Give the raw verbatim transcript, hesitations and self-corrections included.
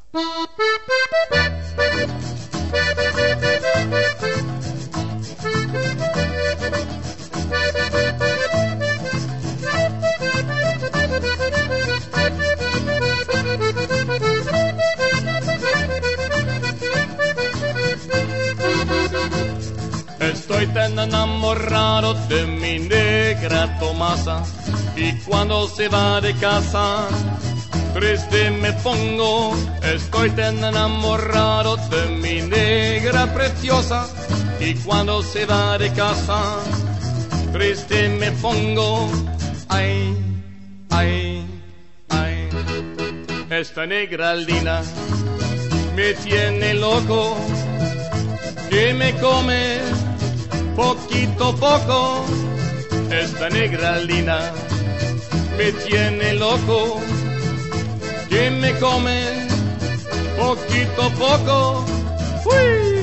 Estoy tan enamorado de mi negra Tomasa, y cuando se va de casa triste me pongo. Estoy tan enamorado de mi negra preciosa, y cuando se va de casa triste me pongo. Ay, ay, ay, esta negra linda me tiene loco, que me come poquito a poco. Esta negra linda me tiene loco, que me come poquito a poco. ¡Uy!